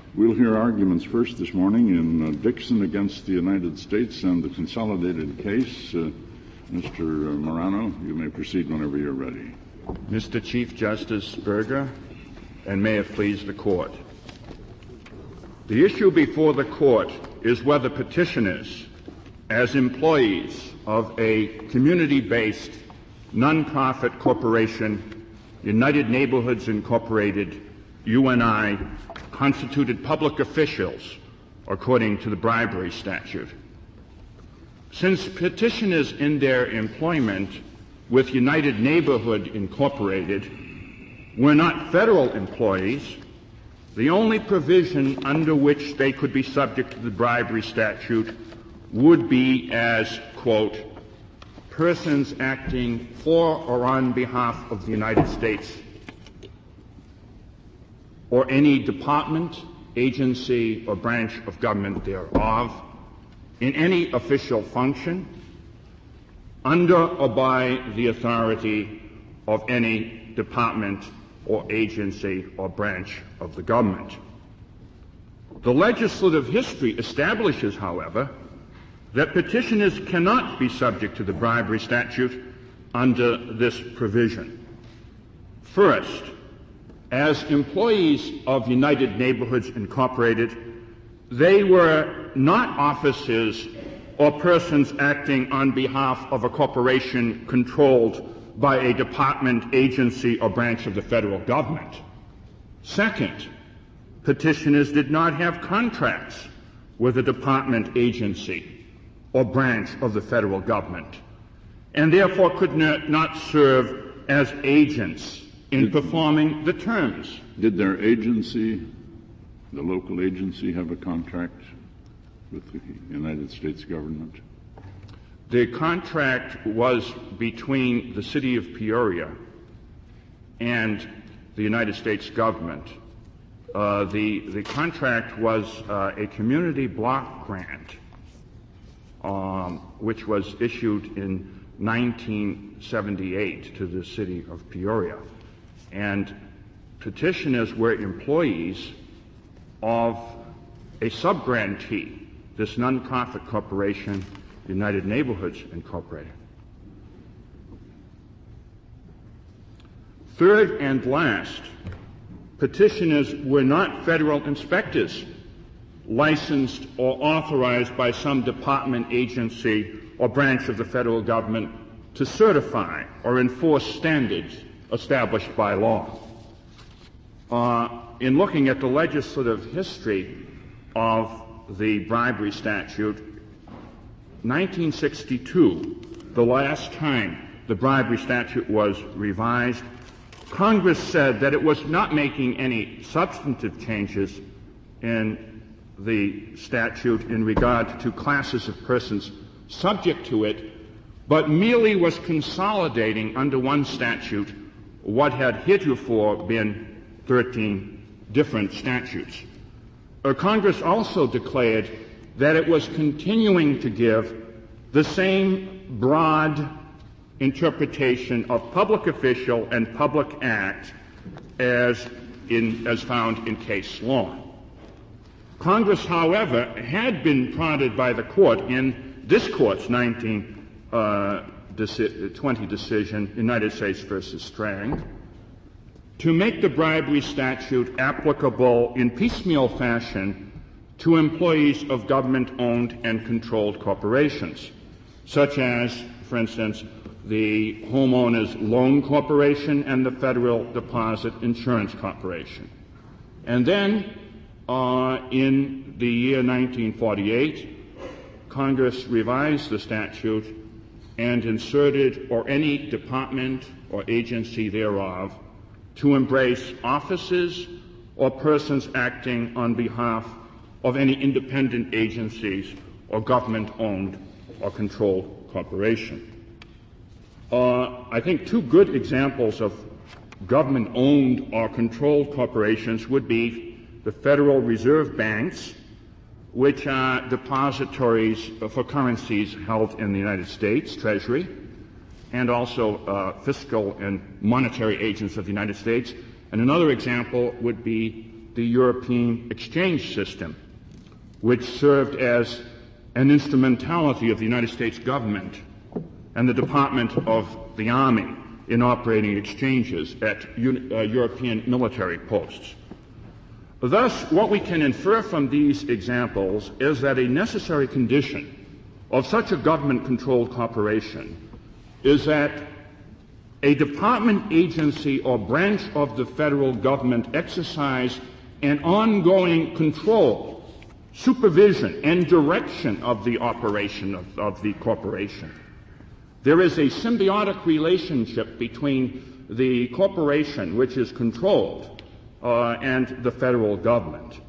We'll hear arguments first this morning in Dixon against the United States and the consolidated case. Mr. Morano, you may proceed whenever you're ready. Mr. Chief Justice Burger, and may it please the Court. The issue before the Court is whether petitioners, as employees of a community-based nonprofit corporation, United Neighborhoods Incorporated, UNI, constituted public officials according to the bribery statute. Since petitioners in their employment with United Neighborhood Incorporated were not federal employees, the only provision under which they could be subject to the bribery statute would be as, quote, persons acting for or on behalf of the United States or any department, agency, or branch of government thereof, in any official function, under or by the authority of any department or agency or branch of the government. The legislative history establishes, however, that petitioners cannot be subject to the bribery statute under this provision. First, as employees of United Neighborhoods Incorporated, they were not officers or persons acting on behalf of a corporation controlled by a department, agency, or branch of the federal government. Second, petitioners did not have contracts with a department, agency, or branch of the federal government, and therefore could not serve as agents in performing the terms. Did their agency, the local agency, have a contract with the United States government? The contract was between the city of Peoria and the United States government. The contract was a community block grant, which was issued in 1978 to the city of Peoria. And petitioners were employees of a sub-grantee, this nonprofit corporation, United Neighborhoods Incorporated. Third and last, petitioners were not federal inspectors licensed or authorized by some department, agency, or branch of the federal government to certify or enforce standards established by law. In looking at the legislative history of the bribery statute, 1962, the last time the bribery statute was revised, Congress said that it was not making any substantive changes in the statute in regard to classes of persons subject to it, but merely was consolidating under one statute what had heretofore been 13 different statutes. Congress also declared that it was continuing to give the same broad interpretation of public official and public act as found in case law. Congress, however, had been prodded by the court in this court's 1920 decision, United States versus Strang, to make the bribery statute applicable in piecemeal fashion to employees of government-owned and controlled corporations, such as, for instance, the Homeowners Loan Corporation and the Federal Deposit Insurance Corporation. And then, in the year 1948, Congress revised the statute and inserted "or any department or agency thereof" to embrace officers or persons acting on behalf of any independent agencies or government-owned or controlled corporation. I think two good examples of government-owned or controlled corporations would be the Federal Reserve Banks, which are depositories for currencies held in the United States Treasury, and also fiscal and monetary agents of the United States. And another example would be the European exchange system, which served as an instrumentality of the United States government and the Department of the Army in operating exchanges at European military posts. Thus, what we can infer from these examples is that a necessary condition of such a government-controlled corporation is that a department, agency, or branch of the federal government exercise an ongoing control, supervision, and direction of the operation of the corporation. There is a symbiotic relationship between the corporation, which is controlled, and the federal government.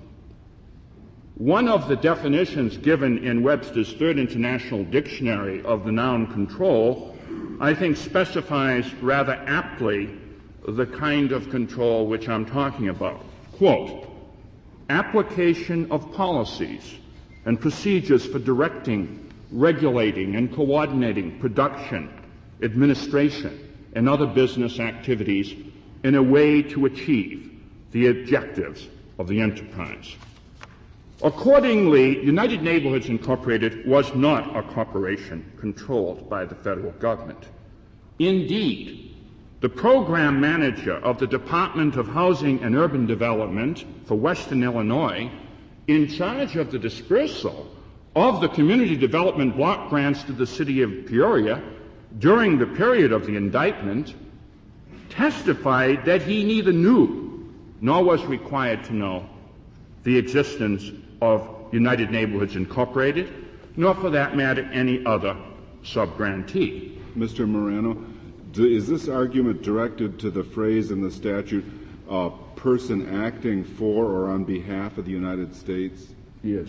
One of the definitions given in Webster's Third International Dictionary of the noun control, I think, specifies rather aptly the kind of control which I'm talking about. Quote, application of policies and procedures for directing, regulating, and coordinating production, administration, and other business activities in a way to achieve the objectives of the enterprise. Accordingly, United Neighborhoods Incorporated was not a corporation controlled by the federal government. Indeed, the program manager of the Department of Housing and Urban Development for Western Illinois, in charge of the dispersal of the community development block grants to the city of Peoria during the period of the indictment, testified that he neither knew nor was required to know the existence of United Neighborhoods Incorporated, nor for that matter any other sub-grantee. Mr. Marano, is this argument directed to the phrase in the statute, person acting for or on behalf of the United States? Yes.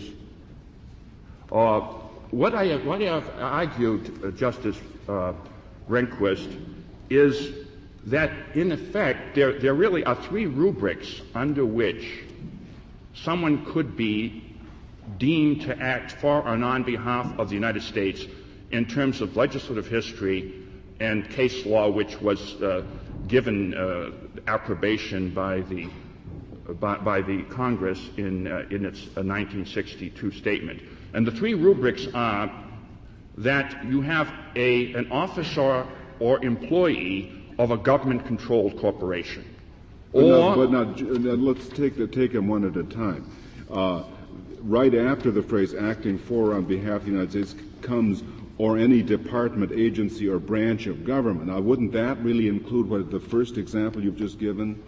What I have argued, Justice Rehnquist, is that, in effect, there really are three rubrics under which someone could be deemed to act for and on behalf of the United States in terms of legislative history and case law, which was given approbation by the Congress in its 1962 statement. And the three rubrics are that you have an officer or employee of a government-controlled corporation. But now, let's take them one at a time. Right after the phrase acting for or on behalf of the United States comes or any department, agency, or branch of government. Now, wouldn't that really include what the first example you've just given?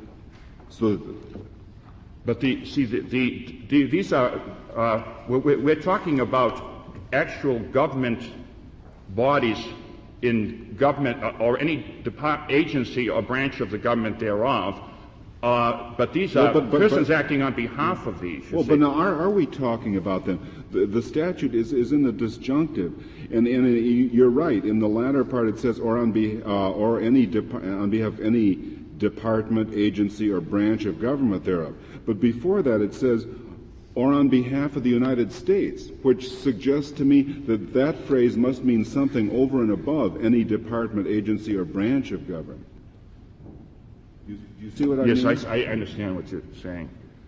But these are we're talking about actual government bodies in government or any agency or branch of the government thereof. But these are persons acting on behalf of these. But now are we talking about them? The statute is in the disjunctive, and you're right. In the latter part, it says on behalf of any department, agency, or branch of government thereof. But before that, it says or on behalf of the United States, which suggests to me that that phrase must mean something over and above any department, agency, or branch of government. You see what I mean? Yes, I understand what you're saying.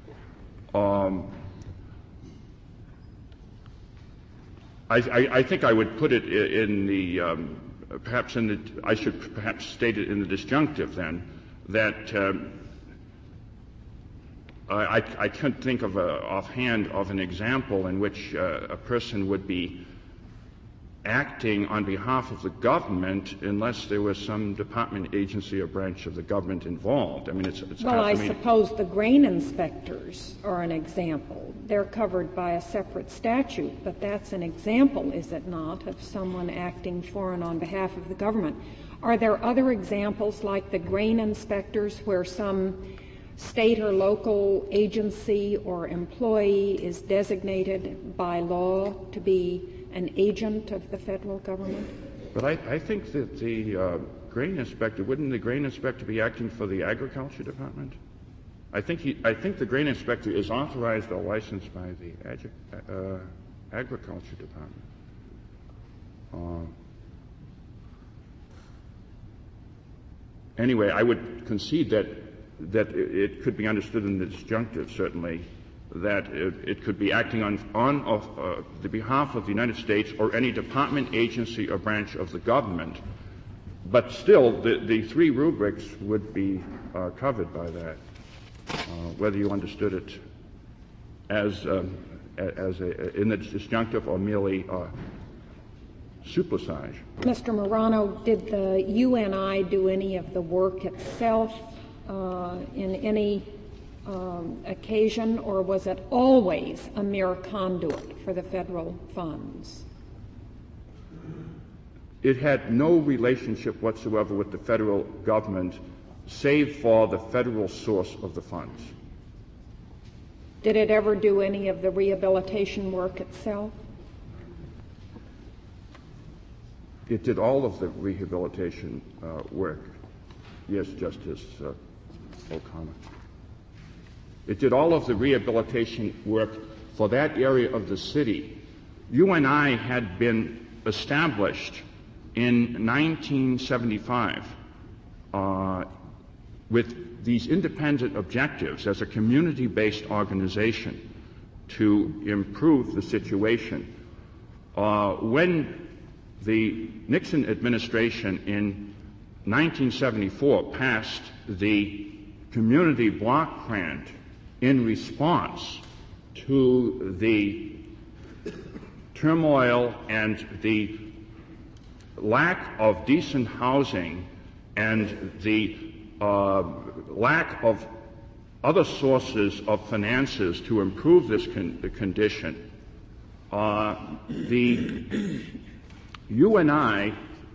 I think I would put it in the I should perhaps state it in the disjunctive then, that I can't think of offhand of an example in which a person would be acting on behalf of the government unless there was some department, agency, or branch of the government involved. I mean, it's well, I suppose the grain inspectors are an example. They're covered by a separate statute, but that's an example, is it not, of someone acting for and on behalf of the government. Are there other examples like the grain inspectors where some state or local agency or employee is designated by law to be an agent of the federal government? But I think that the grain inspector, wouldn't the grain inspector be acting for the agriculture department? I think the grain inspector is authorized or licensed by the agriculture department. Anyway, I would concede that that it could be understood in the disjunctive, certainly, that it could be acting on the behalf of the United States or any department, agency, or branch of the government. But still, the three rubrics would be covered by that, whether you understood it as in the disjunctive or merely surplusage. Mr. Marano, did the UNI do any of the work itself in any occasion, or was it always a mere conduit for the federal funds? It had no relationship whatsoever with the federal government, save for the federal source of the funds. Did it ever do any of the rehabilitation work itself? It did all of the rehabilitation work. Yes, Justice O'Connor. It did all of the rehabilitation work for that area of the city. UNI had been established in 1975 with these independent objectives as a community-based organization to improve the situation. When the Nixon administration in 1974 passed the community block grant in response to the turmoil and the lack of decent housing and the lack of other sources of finances to improve this condition, the UNI,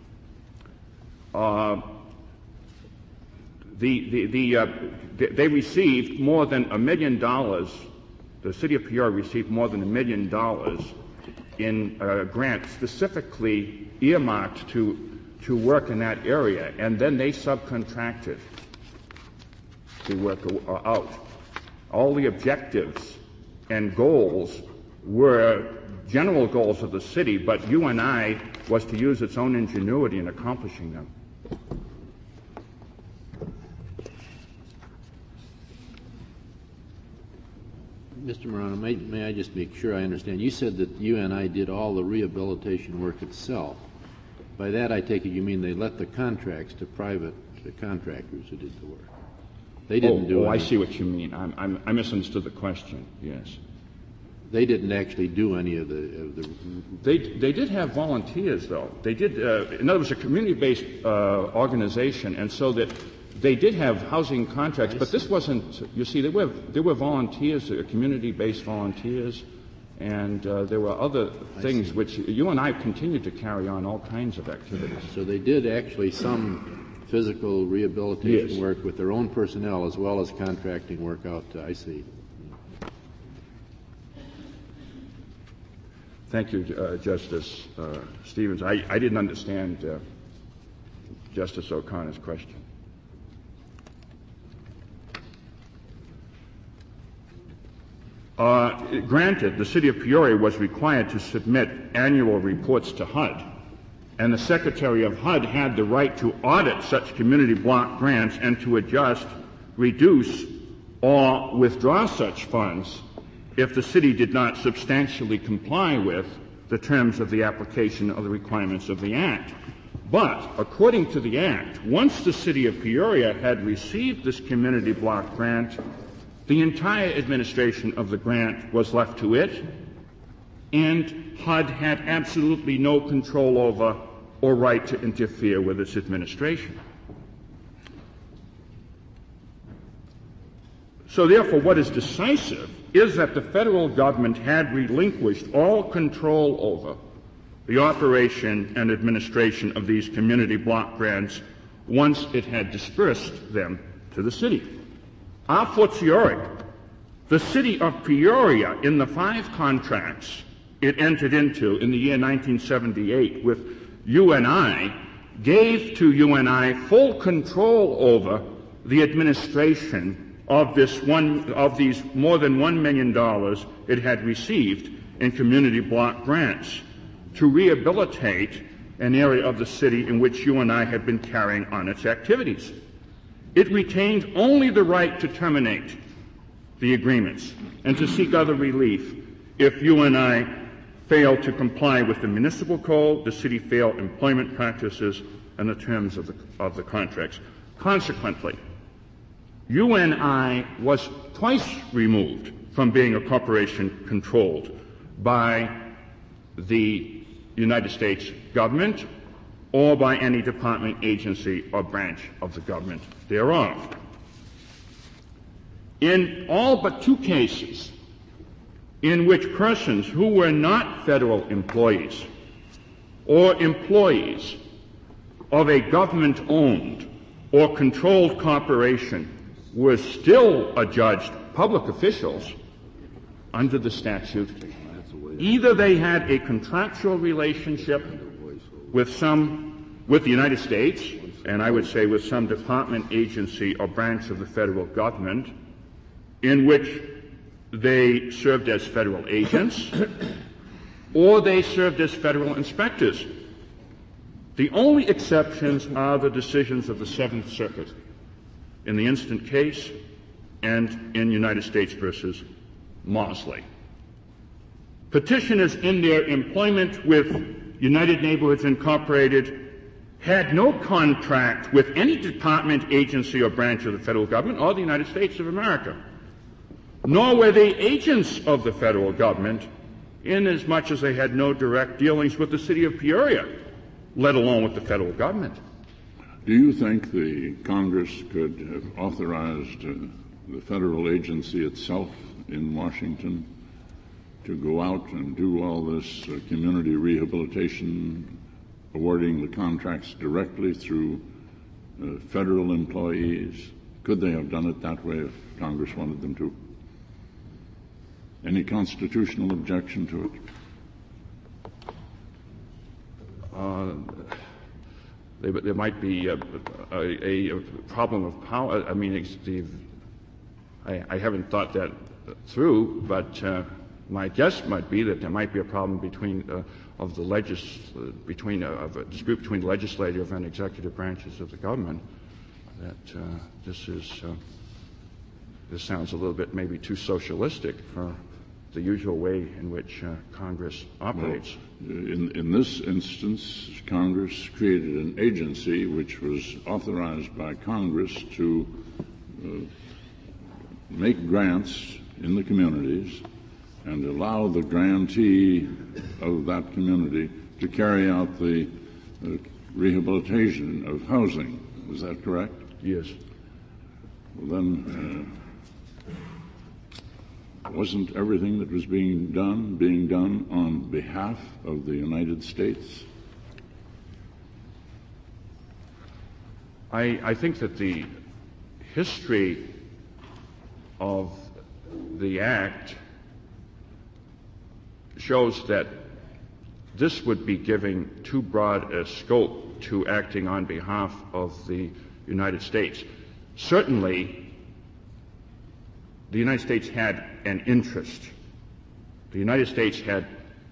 they received more than $1 million. The city of Peoria received more than $1 million in grants specifically earmarked to work in that area, and then they subcontracted the work out. All the objectives and goals were general goals of the city, but UNI was to use its own ingenuity in accomplishing them. Mr. Marano, may I just make sure I understand? You said that UNI did all the rehabilitation work itself. By that, I take it you mean they let the contracts to private contractors who did the work. They didn't do it. I see what you mean. I misunderstood the question. Yes. They didn't actually do any of the. They did have volunteers, though. They did. In other words, a community-based organization, and so that they did have housing contracts. But this wasn't. You see, there were volunteers, community-based volunteers, and there were other things which you and I continued to carry on all kinds of activities. So they did actually some physical rehabilitation work with their own personnel as well as contracting work out. I see. Thank you, Justice Stevens. I didn't understand Justice O'Connor's question. Granted, the city of Peoria was required to submit annual reports to HUD, and the Secretary of HUD had the right to audit such community block grants and to adjust, reduce, or withdraw such funds if the city did not substantially comply with the terms of the application of the requirements of the Act. But, according to the Act, once the city of Peoria had received this community block grant, the entire administration of the grant was left to it, and HUD had absolutely no control over or right to interfere with its administration. So, therefore, what is decisive is that the federal government had relinquished all control over the operation and administration of these community block grants once it had dispersed them to the city. A fortiori, the city of Peoria, in the 5 contracts it entered into in the year 1978 with UNI, gave to UNI full control over the administration of these more than $1 million it had received in community block grants to rehabilitate an area of the city in which UNI had been carrying on its activities. it retained only the right to terminate the agreements and to seek other relief if UNI failed to comply with the municipal code, the city fair employment practices, and the terms of the contracts. Consequently, UNI was twice removed from being a corporation controlled by the United States government or by any department, agency, or branch of the government thereof. In all but 2 cases in which persons who were not federal employees or employees of a government-owned or controlled corporation were still adjudged public officials under the statute, either they had a contractual relationship with the United States, and I would say with some department, agency, or branch of the federal government, in which they served as federal agents, or they served as federal inspectors. The only exceptions are the decisions of the Seventh Circuit in the instant case and in United States versus Mosley. Petitioners in their employment with United Neighborhoods Incorporated had no contract with any department, agency, or branch of the federal government or the United States of America, nor were they agents of the federal government, inasmuch as they had no direct dealings with the city of Peoria, let alone with the federal government. Do you think the Congress could have authorized the federal agency itself in Washington to go out and do all this community rehabilitation, awarding the contracts directly through federal employees? Could they have done it that way if Congress wanted them to? Any constitutional objection to it? There might be a problem of power. I mean, I haven't thought that through, but my guess might be that there might be a problem of a dispute between the legislative and executive branches of the government. That this sounds a little bit maybe too socialistic for the usual way in which Congress operates. Well, in this instance, Congress created an agency which was authorized by Congress to make grants in the communities and allow the grantee of that community to carry out the rehabilitation of housing. Is that correct? Yes. Well, then, wasn't everything that was being done on behalf of the United States? I think that the history of the Act shows that this would be giving too broad a scope to acting on behalf of the United States. Certainly, the United States had an interest. The United States had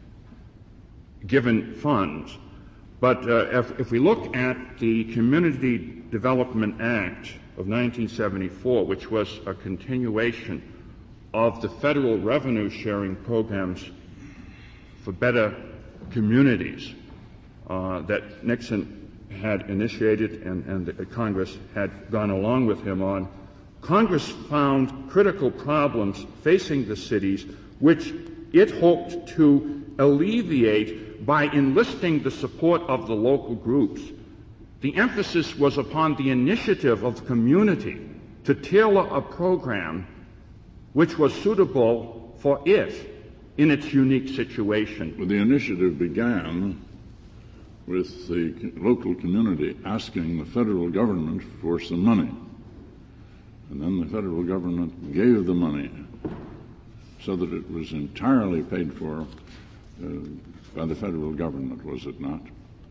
given funds. But if we look at the Community Development Act of 1974, which was a continuation of the federal revenue sharing programs for better communities that Nixon had initiated and that Congress had gone along with him on, Congress found critical problems facing the cities which it hoped to alleviate by enlisting the support of the local groups. The emphasis was upon the initiative of the community to tailor a program which was suitable for it in its unique situation. Well, the initiative began with the local community asking the federal government for some money. And then the federal government gave the money so that it was entirely paid for by the federal government, was it not?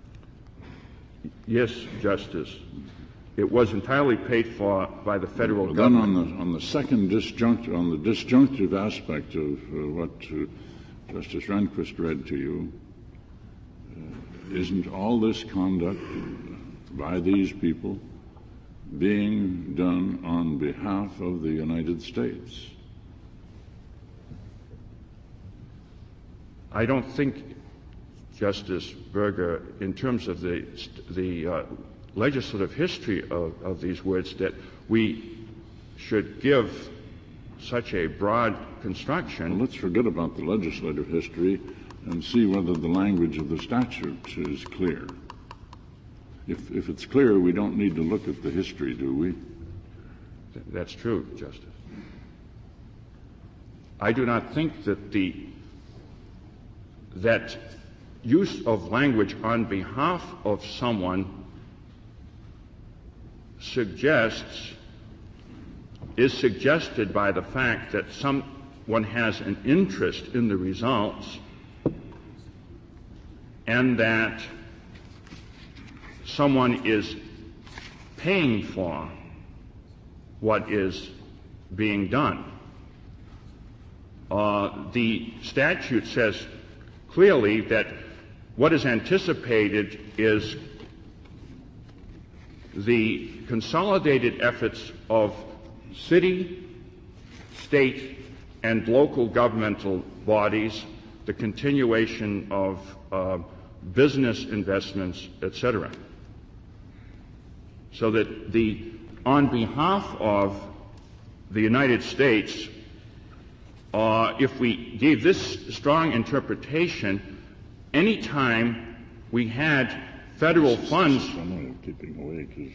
Yes, Justice. It was entirely paid for by the federal Well, government. then on the second disjunctive aspect of what Justice Rehnquist read to you, isn't all this conduct by these people being done on behalf of the United States. I don't think, Justice Berger, in terms of the legislative history of these words, that we should give such a broad construction. Well, let's forget about the legislative history and see whether the language of the statute is clear. If it's clear, we don't need to look at the history, do we? That's true, Justice. I do not think that that use of language on behalf of someone is suggested by the fact that someone has an interest in the results and that someone is paying for what is being done. The statute says clearly that what is anticipated is the consolidated efforts of city, state, and local governmental bodies, the continuation of business investments, etc. So that on behalf of the United States, if we gave this strong interpretation, any time we had federal funds. Keeping awake is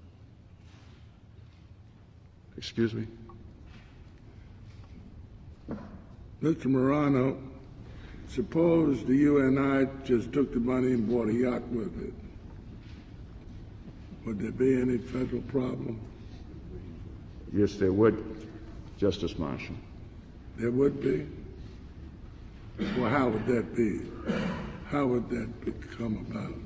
Excuse me? Mr. Marano, suppose the UNI just took the money and bought a yacht with it. Would there be any federal problem? Yes, there would, Justice Marshall. There would be? Well, how would that be? How would that come about?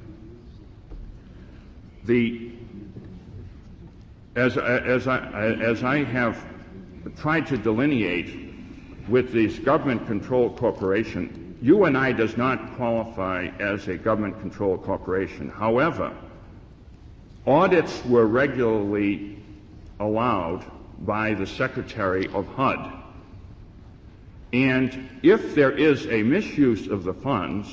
As I have tried to delineate with this government-controlled corporation, UNI does not qualify as a government-controlled corporation. However, audits were regularly allowed by the Secretary of HUD. And if there is a misuse of the funds,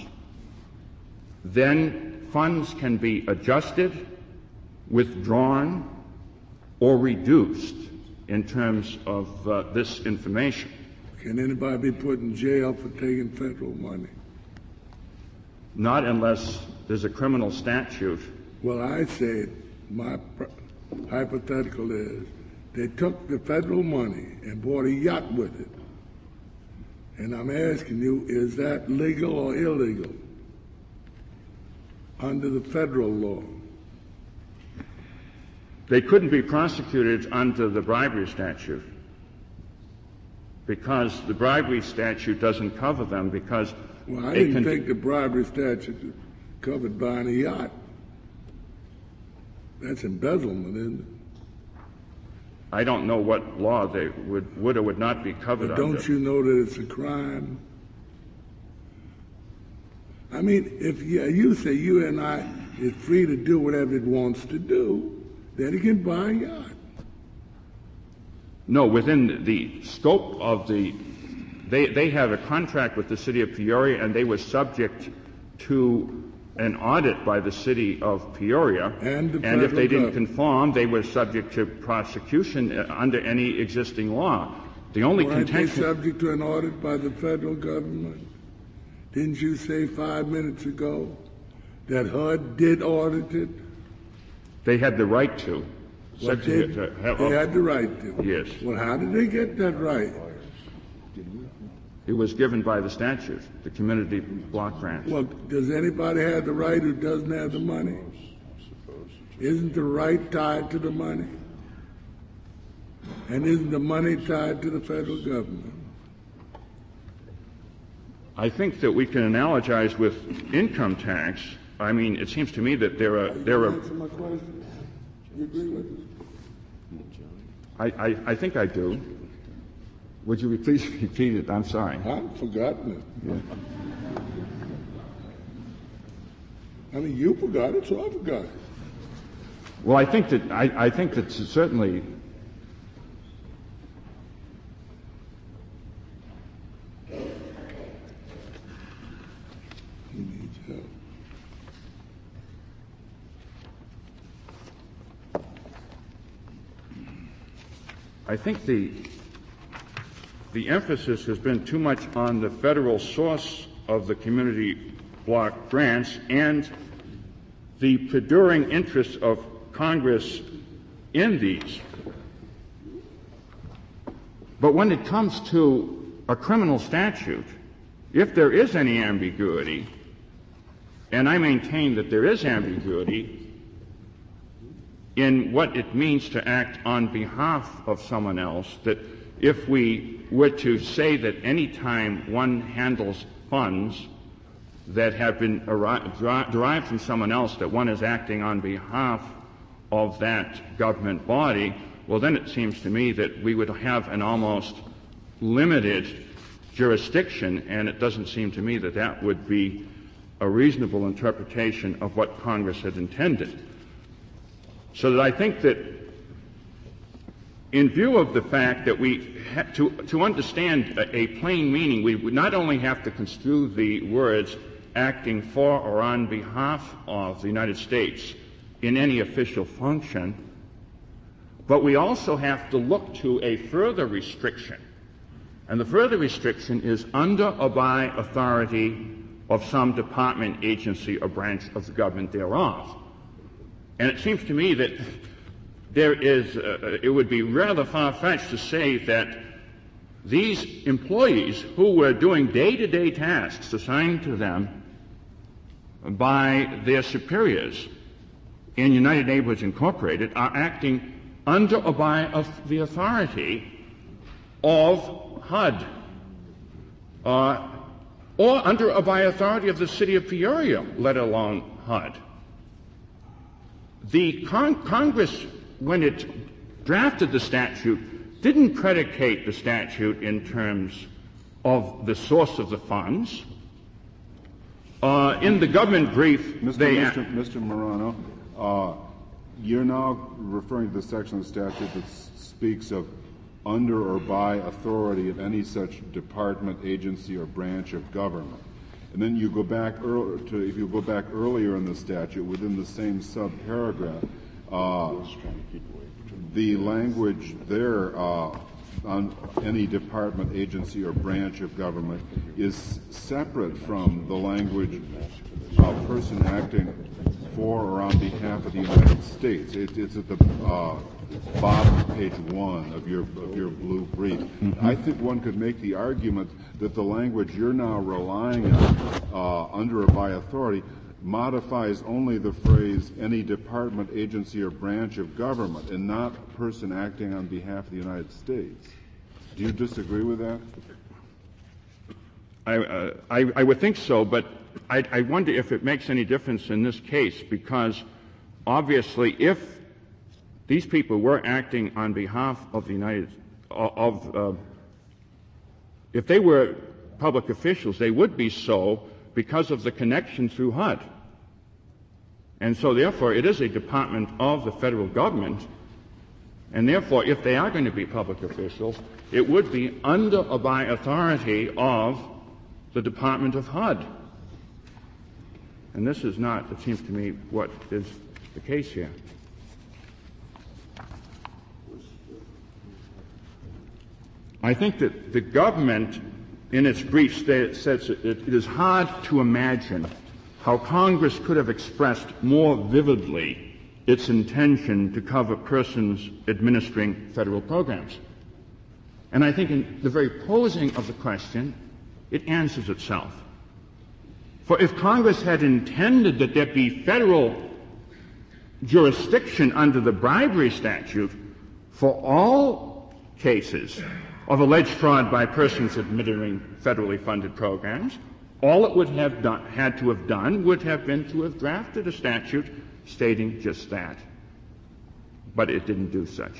then funds can be adjusted, withdrawn, or reduced in terms of this information. Can anybody be put in jail for taking federal money? Not unless there's a criminal statute. Well, I said my hypothetical is they took the federal money and bought a yacht with it. And I'm asking you, is that legal or illegal under the federal law? They couldn't be prosecuted under the bribery statute because the bribery statute doesn't cover them because Well, I didn't think the bribery statute was covered buying a yacht. That's embezzlement, isn't it? I don't know what law they would or would not be covered But under. don't you know that it's a crime? I mean, if you say UNI is free to do whatever it wants to do, then it can buy a yacht. No, within the scope of they have a contract with the city of Peoria, and they were subject to an audit by the city of Peoria. And if they didn't conform, they were subject to prosecution under any existing law. The only Weren't they contention. subject to an audit by the federal government? Didn't you say 5 minutes ago that HUD did audit it? They had the right to. They had the right to. Yes. Well, how did they get that right? It was given by the statute, the community block grant. Well, does anybody have the right who doesn't have the money? Isn't the right tied to the money? And isn't the money tied to the federal government? I think that we can analogize with income tax. I mean, it seems to me that there are. Answer my question. You agree with me? I think I do. Would you please repeat it? I'm sorry. I've forgotten it. Yeah. I mean, you forgot it, so I forgot it. Well, I think that certainly. He needs help. I think the emphasis has been too much on the federal source of the community block grants and the perduring interests of Congress in these. But when it comes to a criminal statute, if there is any ambiguity, and I maintain that there is ambiguity in what it means to act on behalf of someone else, that if we were to say that any time one handles funds that have been derived from someone else, that one is acting on behalf of that government body, well, then it seems to me that we would have an almost limited jurisdiction, and it doesn't seem to me that that would be a reasonable interpretation of what Congress had intended. So that I think that in view of the fact that we have to understand a plain meaning, we would not only have to construe the words acting for or on behalf of the United States in any official function, but we also have to look to a further restriction. And the further restriction is under or by authority of some department, agency, or branch of the government thereof. And it seems to me that it would be rather far-fetched to say that these employees who were doing day-to-day tasks assigned to them by their superiors in United Neighborhoods Incorporated are acting under or by the authority of HUD, or under or by authority of the city of Peoria, let alone HUD. The Congress, when it drafted the statute, didn't predicate the statute in terms of the source of the funds. In the government brief, Mr. Marano, you're now referring to the section of the statute that speaks of under or by authority of any such department, agency, or branch of government. And then you go back if you go back earlier in the statute, within the same subparagraph, the language there on any department, agency, or branch of government is separate from the language of a person acting for or on behalf of the United States. It's at the bottom of page 1 of your blue brief. Mm-hmm. I think one could make the argument that the language you're now relying on, under or by authority, modifies only the phrase any department, agency, or branch of government, and not person acting on behalf of the United States. Do you disagree with that? I would think so, but I wonder if it makes any difference in this case, because obviously if these people were acting on behalf of the if they were public officials, they would be so because of the connection through HUD. And so therefore it is a department of the federal government, and therefore if they are going to be public officials, it would be under or by authority of the Department of HUD. And this is not, it seems to me, what is the case here. I think that the government, in its brief, says it is hard to imagine how Congress could have expressed more vividly its intention to cover persons administering federal programs. And I think in the very posing of the question, it answers itself. For if Congress had intended that there be federal jurisdiction under the bribery statute for all cases of alleged fraud by persons administering federally funded programs, all it would have had to have done would have been to have drafted a statute stating just that. But it didn't do such.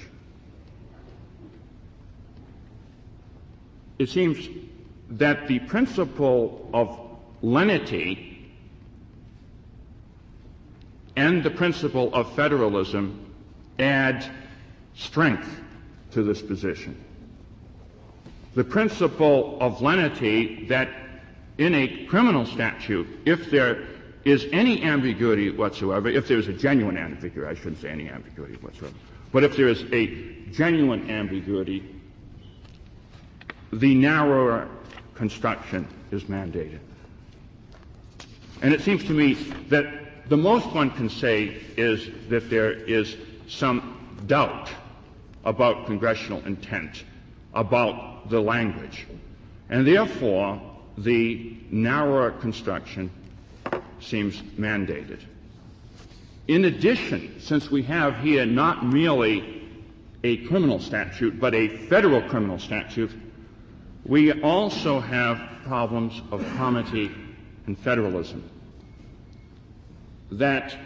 It seems that the principle of lenity and the principle of federalism add strength to this position. The principle of lenity that in a criminal statute, if there is any ambiguity whatsoever, if there is a genuine ambiguity, I shouldn't say any ambiguity whatsoever, but if there is a genuine ambiguity, the narrower construction is mandated. And it seems to me that the most one can say is that there is some doubt about congressional intent, about the language, and therefore the narrower construction seems mandated. In addition, since we have here not merely a criminal statute, but a federal criminal statute, we also have problems of comity and federalism. That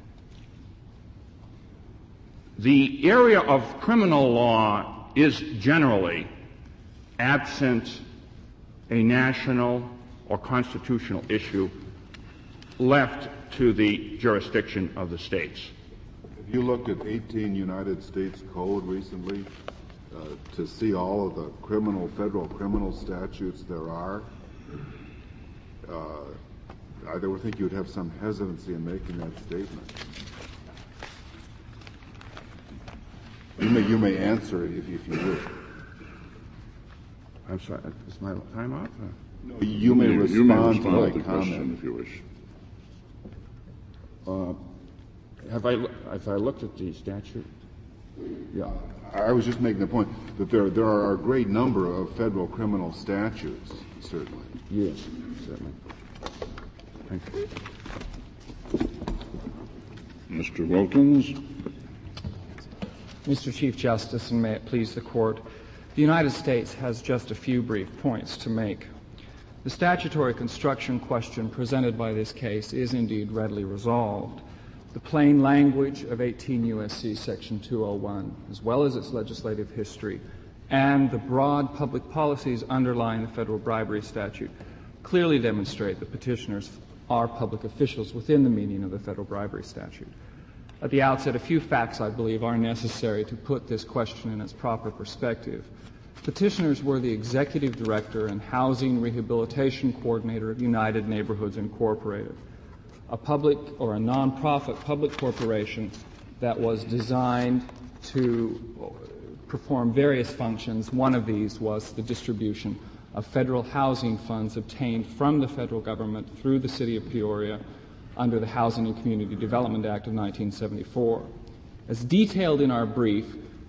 the area of criminal law is generally, absent a national or constitutional issue, left to the jurisdiction of the states. Have you looked at 18 United States Code recently to see all of the federal criminal statutes there are? I would think you would have some hesitancy in making that statement. You may answer it if you wish. I'm sorry, is my time up? No, you may respond to my the comment question if you wish. Have I looked at the statute? Yeah, I was just making the point that there are a great number of federal criminal statutes, certainly. Yes, certainly. Thank you. Mr. Wilkins. Mr. Chief Justice, and may it please the Court, the United States has just a few brief points to make. The statutory construction question presented by this case is indeed readily resolved. The plain language of 18 U.S.C. Section 201, as well as its legislative history, and the broad public policies underlying the federal bribery statute clearly demonstrate that petitioners are public officials within the meaning of the federal bribery statute. At the outset, a few facts, I believe, are necessary to put this question in its proper perspective. Petitioners were the executive director and housing rehabilitation coordinator of United Neighborhoods Incorporated, a public or a nonprofit public corporation that was designed to perform various functions. One of these was the distribution of federal housing funds obtained from the federal government through the city of Peoria under the Housing and Community Development Act of 1974. As detailed in our brief,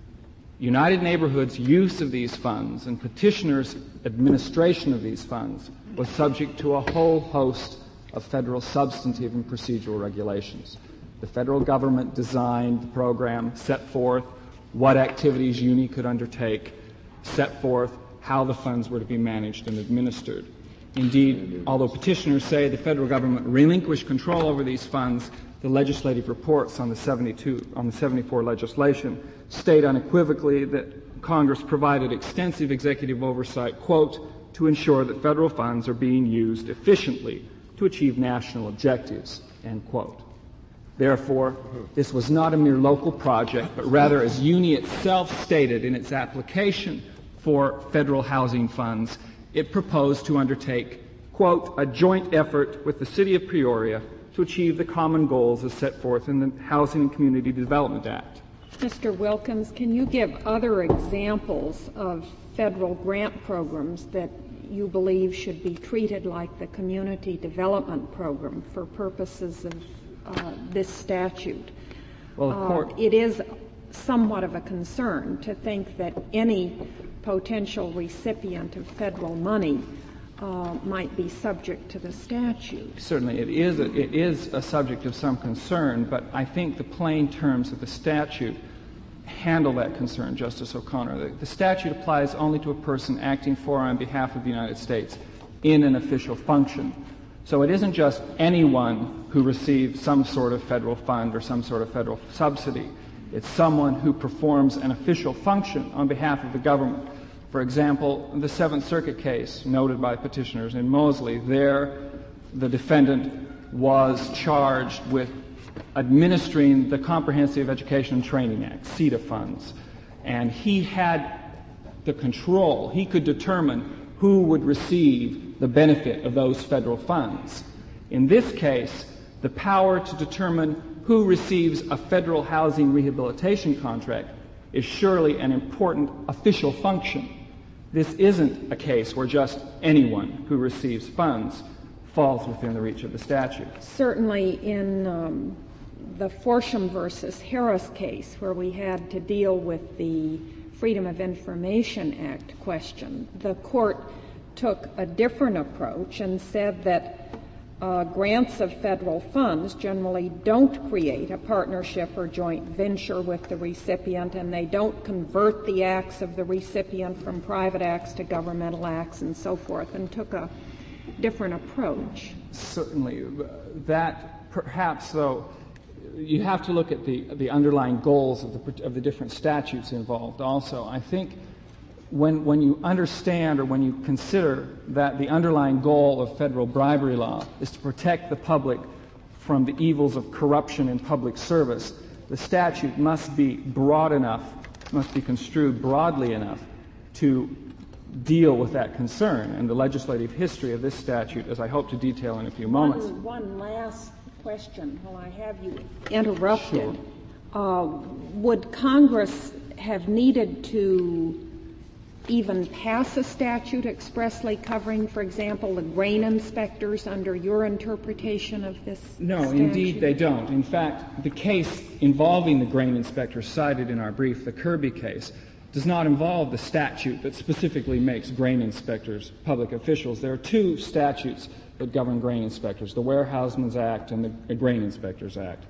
United Neighborhoods' use of these funds and petitioners' administration of these funds was subject to a whole host of federal substantive and procedural regulations. The federal government designed the program, set forth what activities UNI could undertake, set forth how the funds were to be managed and administered. Indeed, although petitioners say the federal government relinquished control over these funds, the legislative reports on the 74 legislation state unequivocally that Congress provided extensive executive oversight, quote, to ensure that federal funds are being used efficiently to achieve national objectives, end quote. Therefore, this was not a mere local project, but rather, as UNI itself stated in its application for federal housing funds, it proposed to undertake, quote, a joint effort with the city of Peoria to achieve the common goals as set forth in the Housing and Community Development Act. Mr. Wilkins, can you give other examples of federal grant programs that you believe should be treated like the community development program for purposes of this statute? Well, it is somewhat of a concern to think that any potential recipient of federal money might be subject to the statute. Certainly, it is a subject of some concern, but I think the plain terms of the statute handle that concern, Justice O'Connor. The statute applies only to a person acting for or on behalf of the United States in an official function. So it isn't just anyone who receives some sort of federal fund or some sort of federal subsidy. It's someone who performs an official function on behalf of the government. For example, the Seventh Circuit case noted by petitioners in Mosley, there the defendant was charged with administering the Comprehensive Education and Training Act, CETA funds. And he had the control. He could determine who would receive the benefit of those federal funds. In this case, the power to determine who receives a federal housing rehabilitation contract is surely an important official function. This isn't a case where just anyone who receives funds falls within the reach of the statute. Certainly in the Forsham versus Harris case, where we had to deal with the Freedom of Information Act question, the court took a different approach and said that grants of federal funds generally don't create a partnership or joint venture with the recipient, and they don't convert the acts of the recipient from private acts to governmental acts and so forth, and took a different approach. Certainly. That perhaps, though, you have to look at the underlying goals of the different statutes involved also. I think when you understand or when you consider that the underlying goal of federal bribery law is to protect the public from the evils of corruption in public service, the statute must be broad enough, must be construed broadly enough to deal with that concern. And the legislative history of this statute, as I hope to detail in a few moments. One last question while I have you interrupted. Sure. Would Congress have needed to even pass a statute expressly covering, for example, the grain inspectors under your interpretation of this No, statute? indeed they don't. In fact, the case involving the grain inspectors cited in our brief, the Kirby case, does not involve the statute that specifically makes grain inspectors public officials. There are two statutes that govern grain inspectors, the Warehouseman's Act and the Grain Inspectors Act.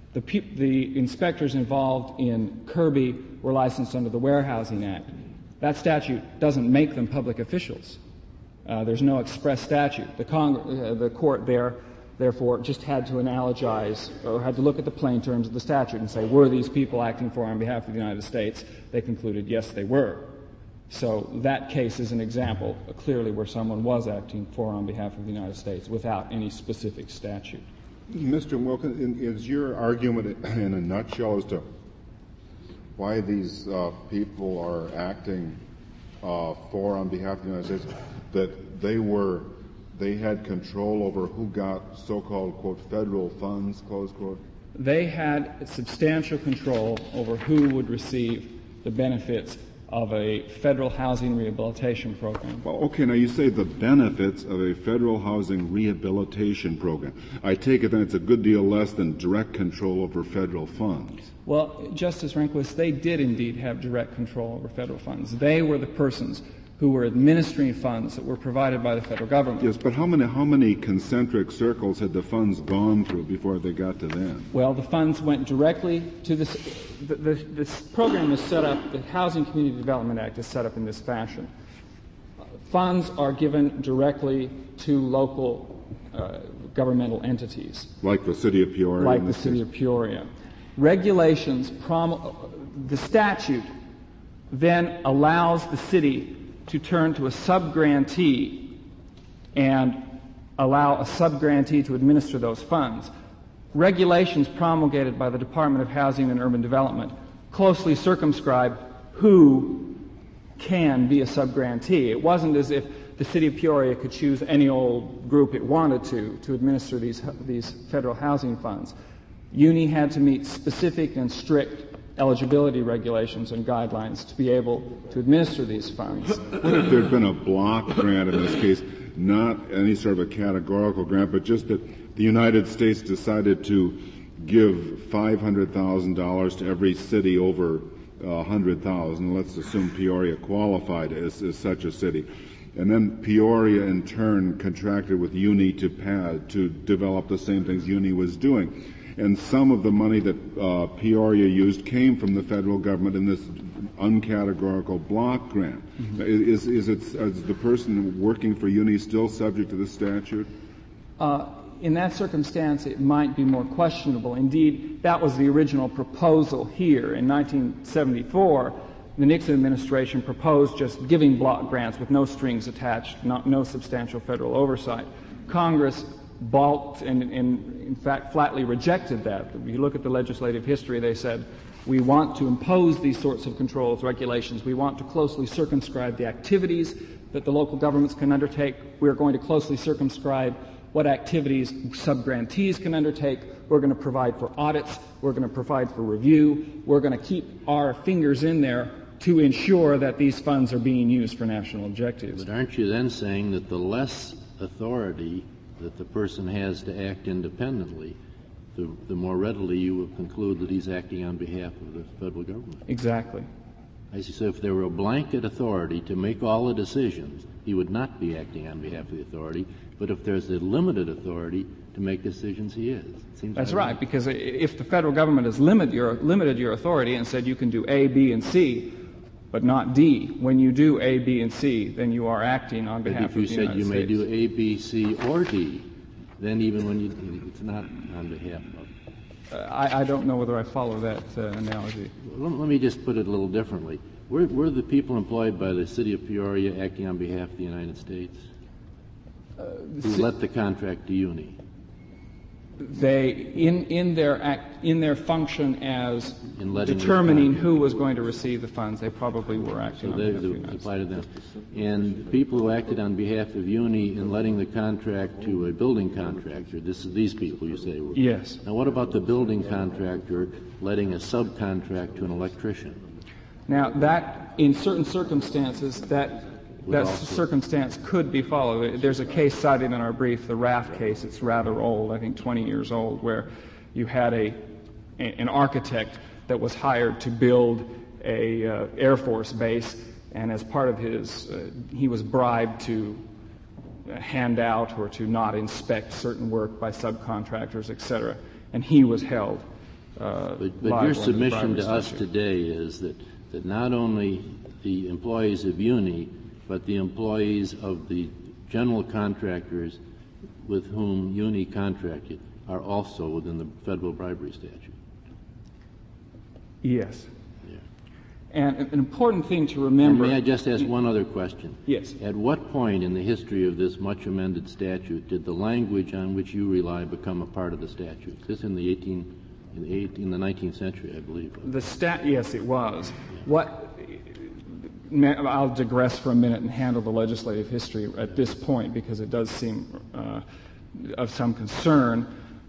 The inspectors involved in Kirby were licensed under the Warehousing Act. That statute doesn't make them public officials. There's no express statute. The court there, therefore, just had to analogize or had to look at the plain terms of the statute and say, were these people acting for on behalf of the United States? They concluded, yes, they were. So that case is an example, clearly, where someone was acting for on behalf of the United States without any specific statute. Mr. Wilkins, is your argument in a nutshell as to why these people are acting for on behalf of the United States, that they had control over who got so-called, quote, federal funds, close quote? They had substantial control over who would receive the benefits of a federal housing rehabilitation program. Well, okay, now you say the benefits of a federal housing rehabilitation program. I take it then it's a good deal less than direct control over federal funds. Well, Justice Rehnquist, they did indeed have direct control over federal funds. They were the persons who were administering funds that were provided by the federal government. Yes, but how many concentric circles had the funds gone through before they got to them? Well, the funds went directly to this. This program is set up, the Housing Community Development Act is set up in this fashion. Funds are given directly to local governmental entities. Like the city of Peoria? Like the city of Peoria. Regulations, the statute then allows the city to turn to a subgrantee and allow a subgrantee to administer those funds. Regulations promulgated by the Department of Housing and Urban Development closely circumscribe who can be a subgrantee. It wasn't as if the city of Peoria could choose any old group it wanted to administer these federal housing funds. UNI had to meet specific and strict eligibility regulations and guidelines to be able to administer these funds. What if there had been a block grant in this case, not any sort of a categorical grant, but just that the United States decided to give $500,000 to every city over 100,000. Let's assume Peoria qualified as such a city. And then Peoria, in turn, contracted with UNI to develop the same things UNI was doing. And some of the money that Peoria used came from the federal government in this uncategorical block grant. Mm-hmm. Is the person working for UNI still subject to the statute? In that circumstance, it might be more questionable. Indeed, that was the original proposal here. In 1974, the Nixon administration proposed just giving block grants with no strings attached, no substantial federal oversight. Congress balked and in fact flatly rejected that. If you look at the legislative history, they said, we want to impose these sorts of controls, regulations. We want to closely circumscribe the activities that the local governments can undertake. We're going to closely circumscribe what activities subgrantees can undertake. We're going to provide for audits. We're going to provide for review. We're going to keep our fingers in there to ensure that these funds are being used for national objectives. But aren't you then saying that the less authority that the person has to act independently, the more readily you will conclude that he's acting on behalf of the federal government? Exactly. I see. So if there were a blanket authority to make all the decisions, he would not be acting on behalf of the authority. But if there's a limited authority to make decisions, he is. That's right, because if the federal government has limited your authority and said you can do A, B, and C, but not D, when you do A, B, and C, then you are acting on behalf of the United States. If you said you may do A, B, C, or D, then even when it's not on behalf of. I don't know whether I follow that analogy. Let me just put it a little differently. Were the people employed by the city of Peoria acting on behalf of the United States? Who let the contract to UNI? They, in their function as determining who was going to receive the funds, they probably were acting on behalf of the United States. And people who acted on behalf of UNI in letting the contract to a building contractor, these people you say were. Yes. Now what about the building contractor letting a subcontract to an electrician? Now that, in certain circumstances, that circumstance could be followed. There's a case cited in our brief, the Raff case. It's rather old, I think 20 years old, where you had an architect that was hired to build a Air Force base, and as part of his, he was bribed to hand out or to not inspect certain work by subcontractors, etc., and he was held. But your submission to us today is that not only the employees of UNI, but the employees of the general contractors with whom UNI contracted are also within the federal bribery statute. Yes. Yeah. And an important thing to remember... And may I just ask one other question? Yes. At what point in the history of this much amended statute did the language on which you rely become a part of the statute? This in the 19th century, I believe. Yes, it was. I'll digress for a minute and handle the legislative history at this point because it does seem of some concern.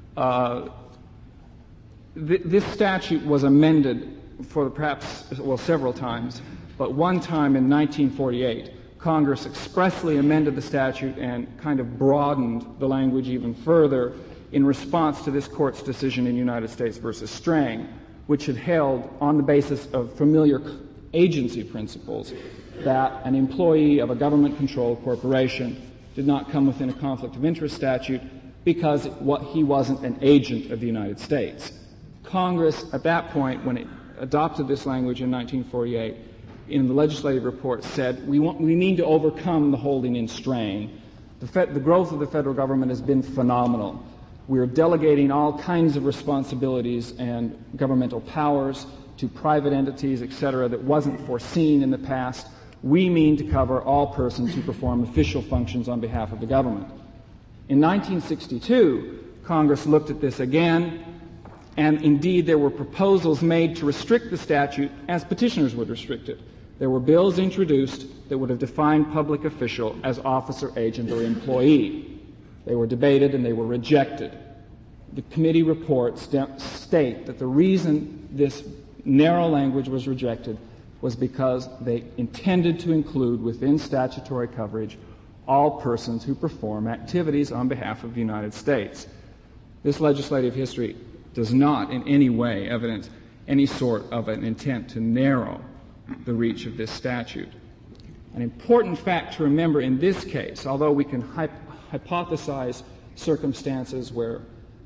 This statute was amended several times, but one time in 1948, Congress expressly amended the statute and kind of broadened the language even further in response to this Court's decision in United States versus Strang, which had held on the basis of familiar agency principles that an employee of a government-controlled corporation did not come within a conflict of interest statute because he wasn't an agent of the United States. Congress, at that point, when it adopted this language in 1948, in the legislative report said, we need to overcome the holding in Strang. The growth of the federal government has been phenomenal. We're delegating all kinds of responsibilities and governmental powers to private entities, etc., that wasn't foreseen in the past. We mean to cover all persons who perform official functions on behalf of the government. In 1962, Congress looked at this again, and indeed there were proposals made to restrict the statute as petitioners would restrict it. There were bills introduced that would have defined public official as officer, agent, or employee. They were debated and they were rejected. The committee reports state that the reason this narrow language was rejected was because they intended to include within statutory coverage all persons who perform activities on behalf of the United States. This legislative history does not in any way evidence any sort of an intent to narrow the reach of this statute. An important fact to remember in this case, although we can hypothesize circumstances where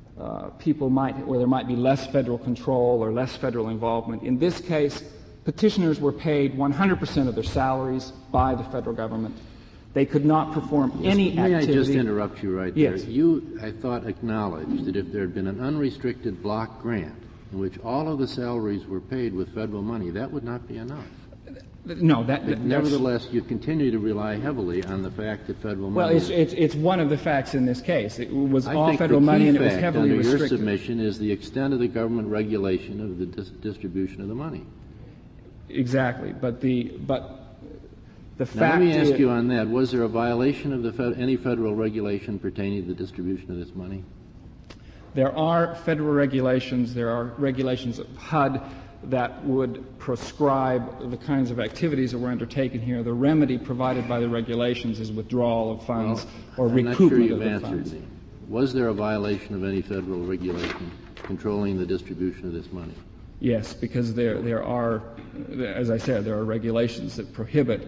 where there might be less federal control or less federal involvement. In this case, petitioners were paid 100% of their salaries by the federal government. They could not perform any activity. May I just interrupt you right yes. there? You, I thought, acknowledged that if there had been an unrestricted block grant in which all of the salaries were paid with federal money, that would not be enough. No, nevertheless, you continue to rely heavily on the fact that federal money. Well, it's one of the facts in this case. It was I all think federal the key money, and it was fact heavily under restricted. Your submission is the extent of the government regulation of the distribution of the money. Exactly, but the now, fact. let me ask you on that: was there a violation of any federal regulation pertaining to the distribution of this money? There are federal regulations. There are regulations of HUD that would prescribe the kinds of activities that were undertaken here. The remedy provided by the regulations is withdrawal of funds or recoupment I'm not sure you've of the answered funds. me. Was there a violation of any federal regulation controlling the distribution of this money? Yes, because there are, as I said, there are regulations that prohibit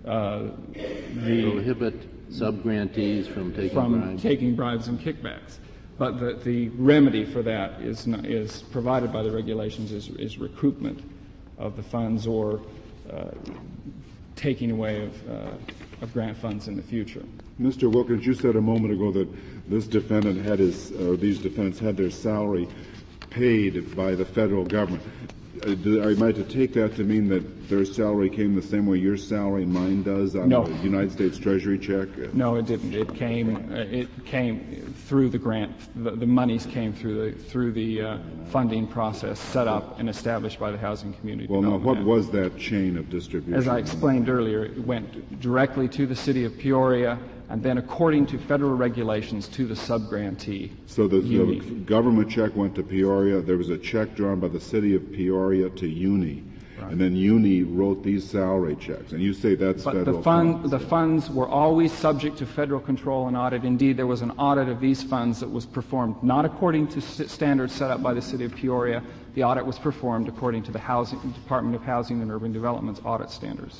sub-grantees from taking bribes and kickbacks. But the remedy for that is provided by the regulations is recoupment of the funds or taking away of grant funds in the future. Mr. Wilkins, you said a moment ago that this defendant had these defendants had their salary paid by the federal government. Are you might to take that to mean that their salary came the same way your salary and mine does on No. a United States Treasury check? No, it didn't. It came through the grant. The monies came through the funding process set up and established by the Housing Community Development Well, now, what Act. was that chain of distribution? As I explained earlier, it went directly to the city of Peoria, and then, according to federal regulations, to the sub-grantee. So the government check went to Peoria. There was a check drawn by the city of Peoria to UNI. Right. And then UNI wrote these salary checks. And you say that's federal funds. The funds were always subject to federal control and audit. Indeed, there was an audit of these funds that was performed not according to standards set up by the city of Peoria. The audit was performed according to the Department of Housing and Urban Development's audit standards.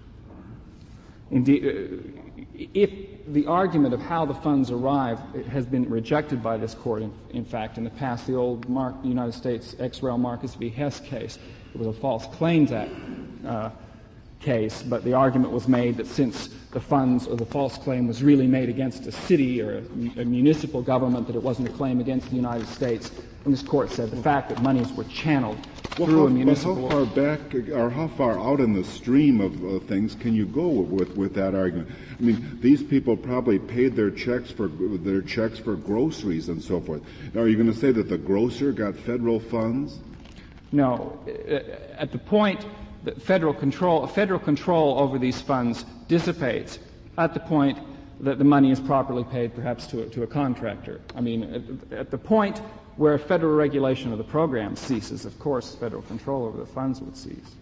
Indeed, if the argument of how the funds arrive has been rejected by this court, in fact, in the past, the old United States ex rel Marcus v. Hess case, it was a False Claims Act case, but the argument was made that since the funds or the false claim was really made against a city or a municipal government, that it wasn't a claim against the United States. And this court said the fact that monies were channeled through a municipal... How far back or how far out in the stream of things can you go with that argument? I mean, these people probably paid their checks for groceries and so forth. Now, are you going to say that the grocer got federal funds? No. At the point that federal control over these funds dissipates, at the point that the money is properly paid, perhaps to a contractor. I mean, at the point where federal regulation of the program ceases, of course, federal control over the funds would cease.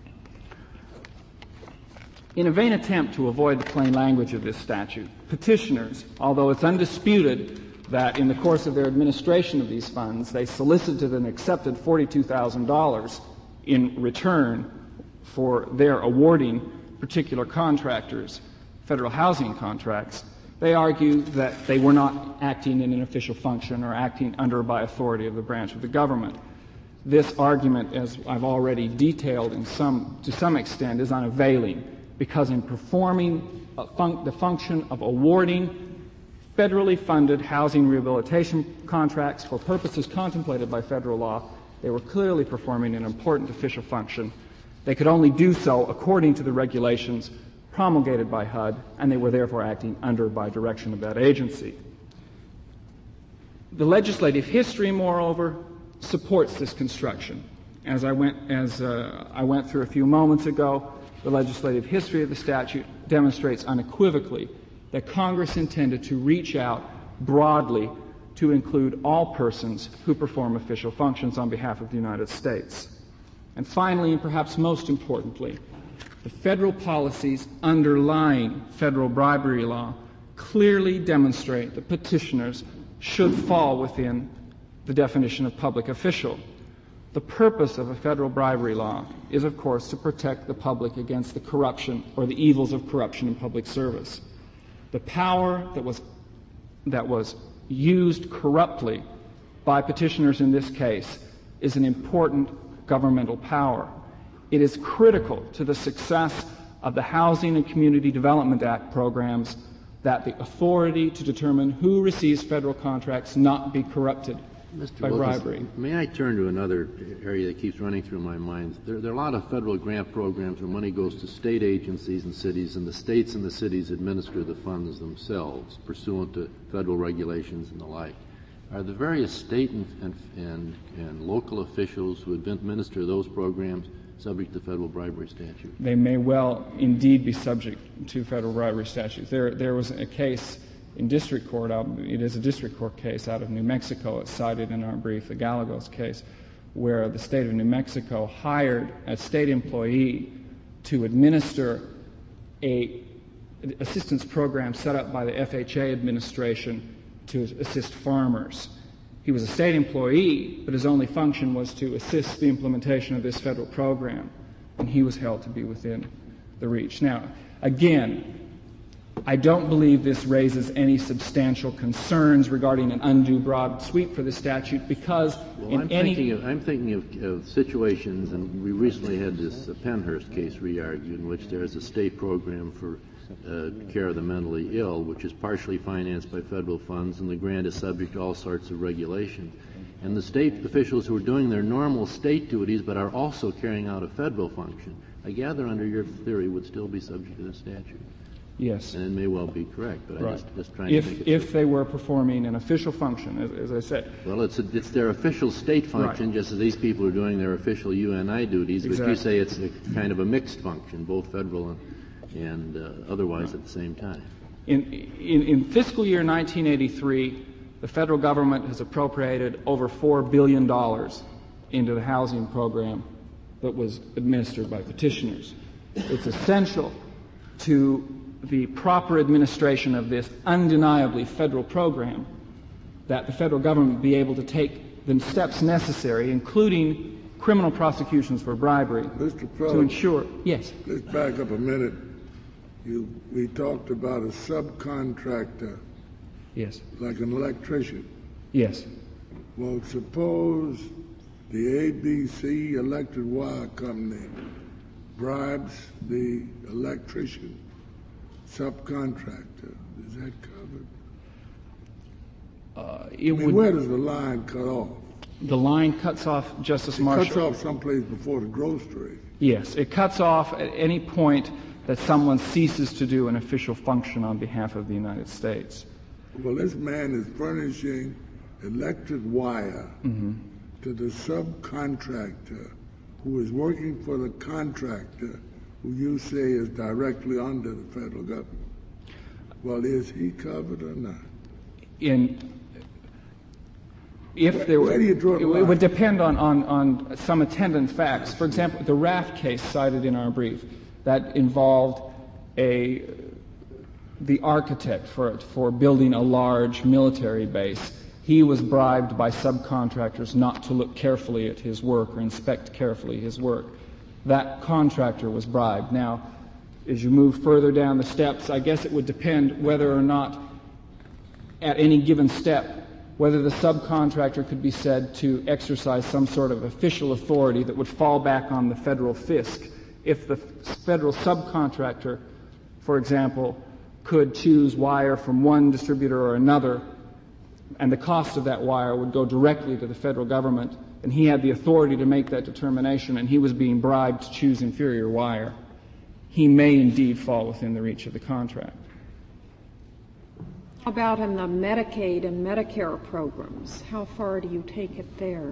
In a vain attempt to avoid the plain language of this statute, petitioners, although it's undisputed that in the course of their administration of these funds, they solicited and accepted $42,000 in return for their awarding particular contractors federal housing contracts, they argue that they were not acting in an official function or acting under by authority of the branch of the government. This argument, as I've already detailed to some extent, is unavailing, because in performing the function of awarding federally funded housing rehabilitation contracts for purposes contemplated by federal law, they were clearly performing an important official function. They could only do so according to the regulations promulgated by HUD, and they were therefore acting under by direction of that agency. The legislative history, moreover, supports this construction. As I went through a few moments ago, the legislative history of the statute demonstrates unequivocally that Congress intended to reach out broadly to include all persons who perform official functions on behalf of the United States. And finally, and perhaps most importantly, the federal policies underlying federal bribery law clearly demonstrate that petitioners should fall within the definition of public official. The purpose of a federal bribery law is, of course, to protect the public against the corruption or the evils of corruption in public service. The power that was used corruptly by petitioners in this case is an important governmental power. It is critical to the success of the Housing and Community Development Act programs that the authority to determine who receives federal contracts not be corrupted. Mr. by Wilkins, bribery. may I turn to another area that keeps running through my mind? There are a lot of federal grant programs where money goes to state agencies and cities, and the states and the cities administer the funds themselves pursuant to federal regulations and the like. Are the various state and local officials who administer those programs subject to the federal bribery statute? They may well indeed be subject to federal bribery statutes. There was a case in district court, it is a district court case out of New Mexico, it's cited in our brief, the Gallegos case, where the state of New Mexico hired a state employee to administer a assistance program set up by the FHA administration to assist farmers. He was a state employee, but his only function was to assist the implementation of this federal program, and he was held to be within the reach. Now, again, I don't believe this raises any substantial concerns regarding an undue broad sweep for the statute because I'm thinking of situations, and we recently had this Pennhurst case re-argued in which there is a state program for care of the mentally ill, which is partially financed by federal funds, and the grant is subject to all sorts of regulations. And the state officials who are doing their normal state duties but are also carrying out a federal function, I gather under your theory would still be subject to the statute. Yes. And it may well be correct, but right. I'm just trying to think if they were performing an official function, as I said. Well, it's their official state function, right. just as these people are doing their official UNI duties, exactly. But you say it's a kind of a mixed function, both federal and otherwise at the same time. In fiscal year 1983, the federal government has appropriated over $4 billion into the housing program that was administered by petitioners. It's essential to the proper administration of this undeniably federal program that the federal government be able to take the steps necessary, including criminal prosecutions for bribery, to ensure. Yes. Let's back up a minute. We talked about a subcontractor. Yes. Like an electrician. Yes. Well, suppose the ABC electric wire company bribes the electrician subcontractor. Is that covered? Where does the line cut off? The line cuts off, Justice Marshall. It cuts off someplace before the grocery. Yes, it cuts off at any point that someone ceases to do an official function on behalf of the United States. Well, this man is furnishing electric wire to the subcontractor who is working for the contractor who you say is directly under the federal government. Well, is he covered or not? Where do you draw the line? It would depend on some attendant facts. For example, the Raft case cited in our brief that involved the architect for building a large military base. He was bribed by subcontractors not to look carefully at his work or inspect carefully his work. That contractor was bribed. Now, as you move further down the steps, I guess it would depend whether or not at any given step, whether the subcontractor could be said to exercise some sort of official authority that would fall back on the federal fisc. If the federal subcontractor, for example, could choose wire from one distributor or another, and the cost of that wire would go directly to the federal government, and he had the authority to make that determination, and he was being bribed to choose inferior wire, he may indeed fall within the reach of the contract. How about in the Medicaid and Medicare programs? How far do you take it there?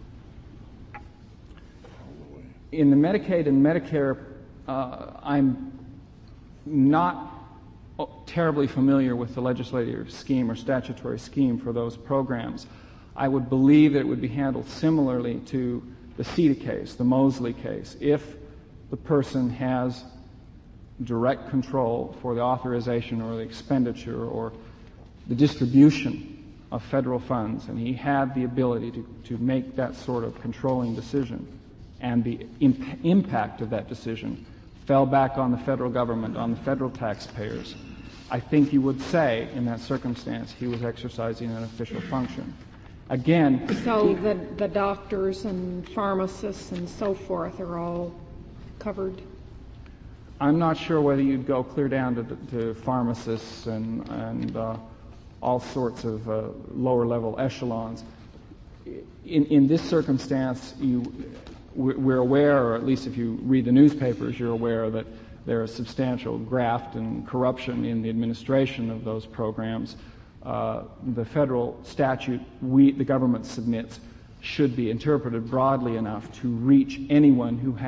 In the Medicaid and Medicare, I'm not terribly familiar with the legislative scheme or statutory scheme for those programs. I would believe that it would be handled similarly to the CETA case, the Mosley case. If the person has direct control for the authorization or the expenditure or the distribution of federal funds, and he had the ability to make that sort of controlling decision, and the impact of that decision fell back on the federal government, on the federal taxpayers, I think you would say in that circumstance he was exercising an official function. Again, so the doctors and pharmacists and so forth are all covered? I'm not sure whether you'd go clear down to pharmacists and all sorts of lower level echelons. in this circumstance, we're aware, or at least if you read the newspapers, you're aware that there is substantial graft and corruption in the administration of those programs. The federal statute the government submits should be interpreted broadly enough to reach anyone who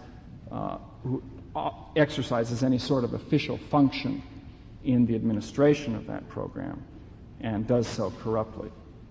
exercises any sort of official function in the administration of that program and does so corruptly.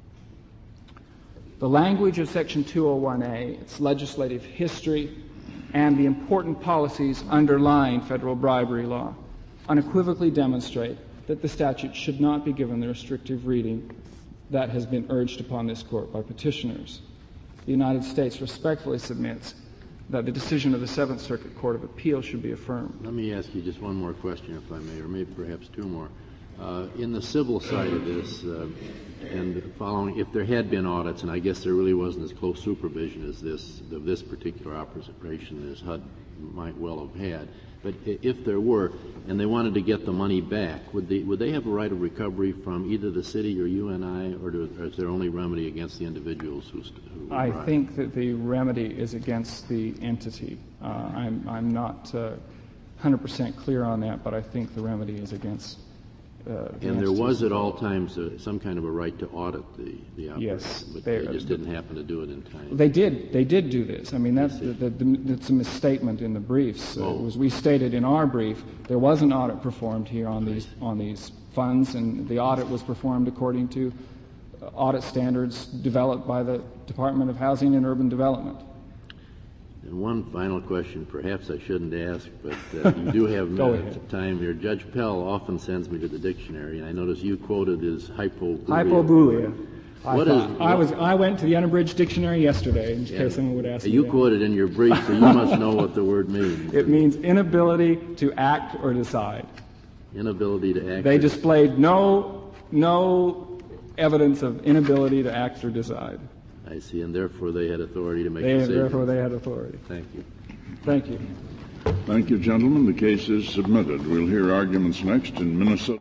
The language of Section 201A, its legislative history, and the important policies underlying federal bribery law unequivocally demonstrate that the statute should not be given the restrictive reading that has been urged upon this Court by petitioners. The United States respectfully submits that the decision of the Seventh Circuit Court of Appeals should be affirmed. Let me ask you just one more question, if I may, or maybe perhaps two more. In the civil side of this, and following, if there had been audits, and I guess there really wasn't as close supervision as this particular operation as HUD might well have had, but if there were, and they wanted to get the money back, would they have a right of recovery from either the city or UNI, or is there only remedy against the individuals who I think that the remedy is against the entity. I'm not 100% clear on that, but I think the remedy is against and there was at all times some kind of a right to audit the operation, yes, but they just didn't happen to do it in time. They did do this. I mean, that's a misstatement in the briefs. We stated in our brief there was an audit performed here on these funds, and the audit was performed according to audit standards developed by the Department of Housing and Urban Development. And one final question, perhaps I shouldn't ask, but you do have minutes of time here. Judge Pell often sends me to the dictionary, and I notice you quoted as hypobulia. Hypobulia. I went to the Unabridged Dictionary yesterday, in case someone would ask me. You quoted in your brief, so you must know what the word means. It means inability to act or decide. Inability to act. They displayed no evidence of inability to act or decide. I see, and therefore they had authority to make decisions. Therefore they had authority. Thank you. Thank you. Thank you, gentlemen. The case is submitted. We'll hear arguments next in Minnesota.